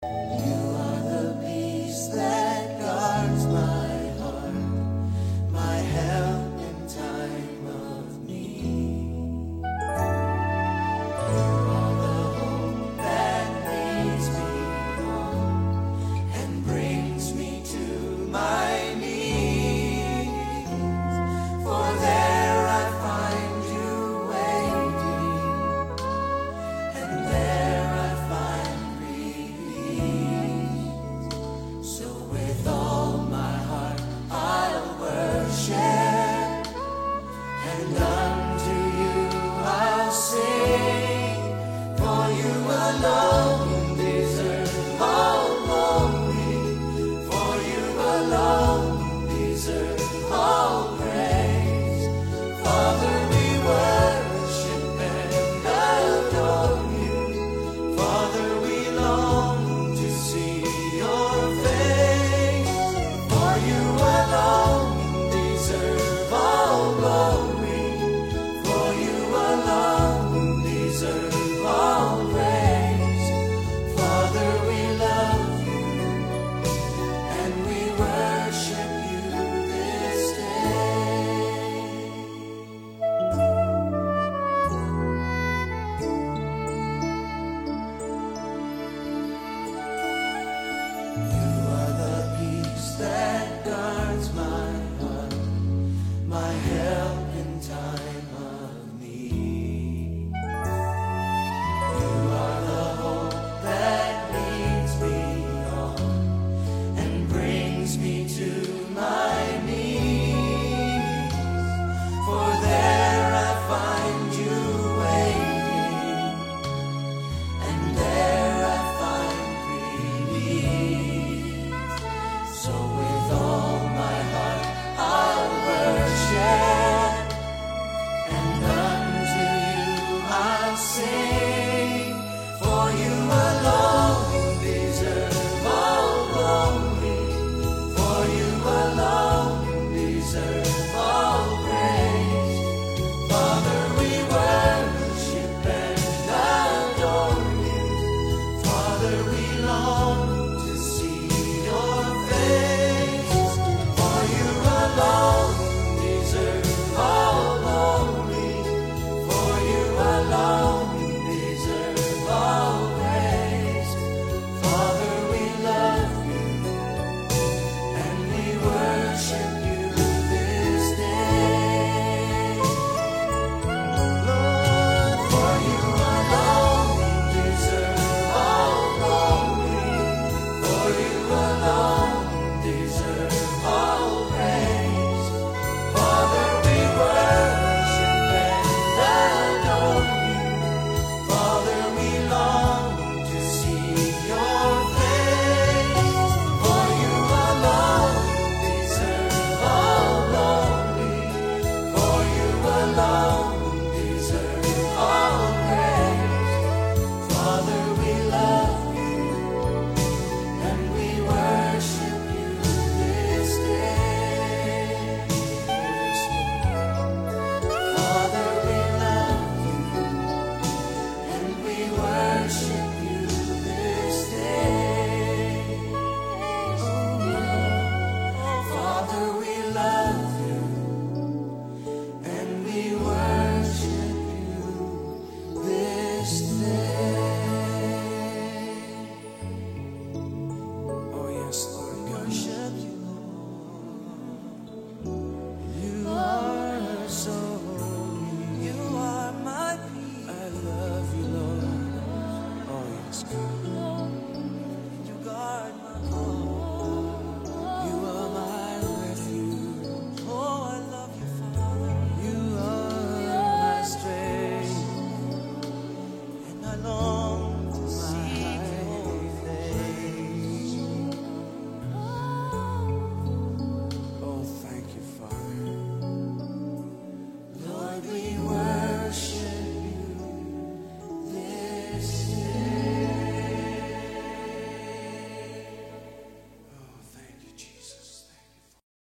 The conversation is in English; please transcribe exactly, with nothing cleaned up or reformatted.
You are the peace that guards my heart, my help in time of need. You are the hope that leads me on and brings me to my knees. For there I find you waiting, and there I find relief. So with all my heart I'll worship, and unto you I'll sing. For you alone deserve all glory, for you alone deserve all praise. Father, we worship and adore you. Father, we long to see your face. For you alone deserve all glory, for you alone deserve all praise. Father, we love you and we worship you this day. You are the peace that guards my heart, my help in time of need. You are the hope that leads me on and brings me to my knees. For there I find you waiting, and there I find relief. So with all my heart I'll worship, and unto you I'll sing. For you alone deserve all glory, for you alone deserve all praise. Father, we worship and adore you. Father, we long to see your face. For you alone deserve all glory, for you alone deserve all praise. Father, we love you and we worship you this day. Lord, for you alone deserve all glory, for you alone deserve all praise. Father, we worship and adore you. Father, we long to see your face. For you alone deserve all glory, for you alone deserve all praise. Father, we love you and we worship you this day. Father, we love you and we worship you this day. Father, we love you and we worship you this day. Oh yes, Lord, worship you, Lord. You are so holy. You are my peace. I love you, Lord. Oh yes, God.